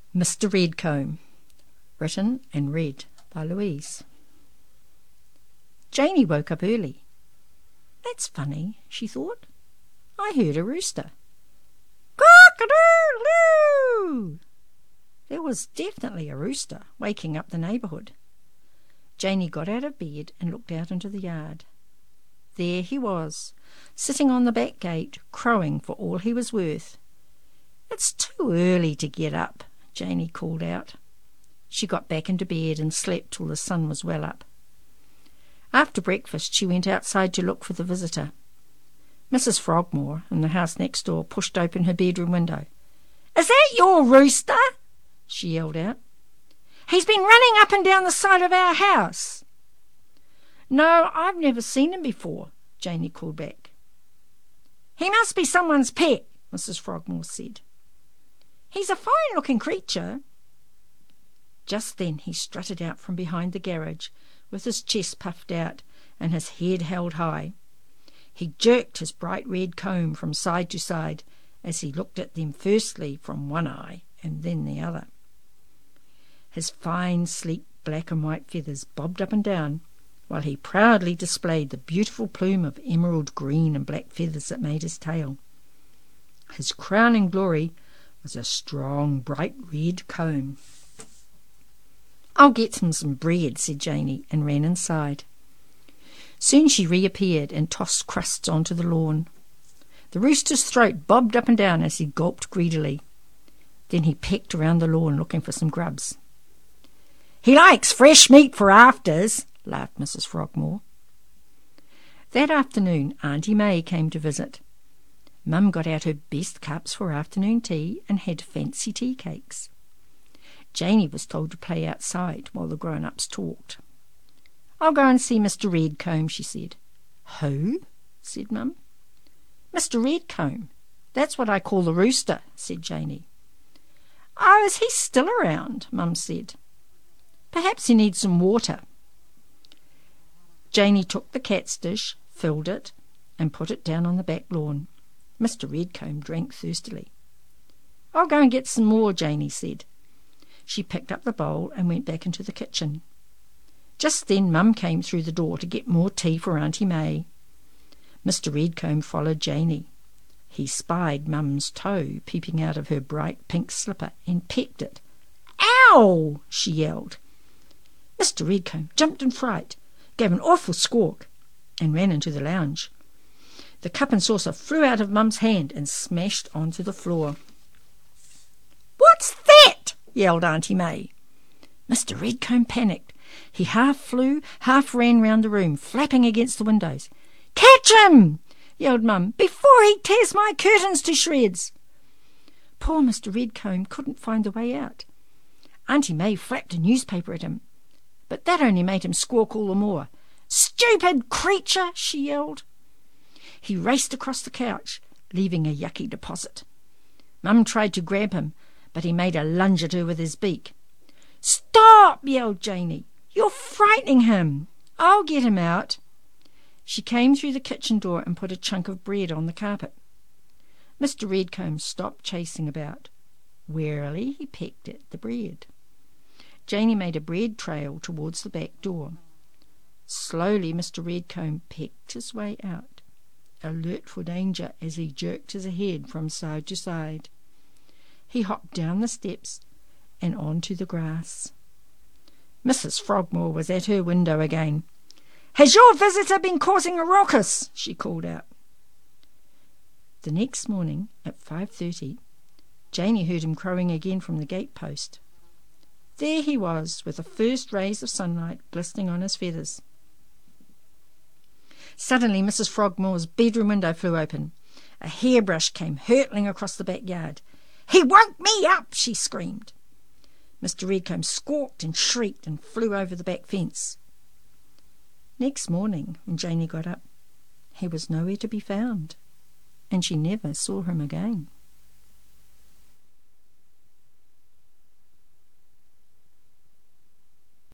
Mr. Redcomb, written and read by Louise. Janey woke up early. That's funny, she thought. I heard a rooster. Cock-a-doodle-doo! There was definitely a rooster waking up the neighbourhood. Janey got out of bed and looked out into the yard. There he was, sitting on the back gate, crowing for all he was worth. It's too early to get up, Janey called out. She got back into bed and slept till the sun was well up. After breakfast she went outside to look for the visitor. Mrs. Frogmore, in the house next door, pushed open her bedroom window. "Is that your rooster?" she yelled out. "He's been running up and down the side of our house." "No, I've never seen him before," Janey called back. "He must be someone's pet," Mrs. Frogmore said. "He's a fine-looking creature." Just then he strutted out from behind the garage, with his chest puffed out and his head held high. He jerked his bright red comb from side to side as he looked at them firstly from one eye and then the other. His fine, sleek black and white feathers bobbed up and down, while he proudly displayed the beautiful plume of emerald green and black feathers that made his tail. His crowning glory was a strong, bright red comb. "I'll get him some bread," said Janey, and ran inside. Soon she reappeared and tossed crusts onto the lawn. The rooster's throat bobbed up and down as he gulped greedily. Then he pecked around the lawn looking for some grubs. "He likes fresh meat for afters," laughed Mrs. Frogmore. That afternoon Auntie May came to visit. Mum got out her best cups for afternoon tea and had fancy tea cakes. Janey was told to play outside while the grown-ups talked. "I'll go and see Mr. Redcomb," she said. "Who?" said Mum. "Mr. Redcomb. That's what I call the rooster," said Janey. "Oh, is he still around?" Mum said. "Perhaps he needs some water." Janey took the cat's dish, filled it, and put it down on the back lawn. Mr. Redcomb drank thirstily. "I'll go and get some more," Janey said. She picked up the bowl and went back into the kitchen. Just then Mum came through the door to get more tea for Auntie May. Mr. Redcomb followed Janey. He spied Mum's toe peeping out of her bright pink slipper and pecked it. "Ow!" she yelled. Mr. Redcomb jumped in fright, gave an awful squawk, and ran into the lounge. The cup and saucer flew out of Mum's hand and smashed onto the floor. "What's that?" yelled Auntie May. Mr. Redcomb panicked. He half flew, half ran round the room, flapping against the windows. "Catch him!" yelled Mum, "before he tears my curtains to shreds." Poor Mr. Redcomb couldn't find the way out. Auntie May flapped a newspaper at him, but that only made him squawk all the more. "Stupid creature!" she yelled. He raced across the couch, leaving a yucky deposit. Mum tried to grab him, but he made a lunge at her with his beak. "Stop!" yelled Janey. "You're frightening him. I'll get him out." She came through the kitchen door and put a chunk of bread on the carpet. Mr. Redcomb stopped chasing about. Warily he pecked at the bread. Janey made a bread trail towards the back door. Slowly Mr. Redcomb pecked his way out, alert for danger as he jerked his head from side to side. He hopped down the steps and onto the grass. Mrs. Frogmore was at her window again. "Has your visitor been causing a ruckus?" she called out. The next morning at 5:30, Janey heard him crowing again from the gate-post. There he was, with the first rays of sunlight glistening on his feathers. Suddenly Mrs. Frogmore's bedroom window flew open. A hairbrush came hurtling across the backyard. "He woke me up!" she screamed. Mr. Redcomb squawked and shrieked and flew over the back fence. Next morning, when Janey got up, he was nowhere to be found, and she never saw him again.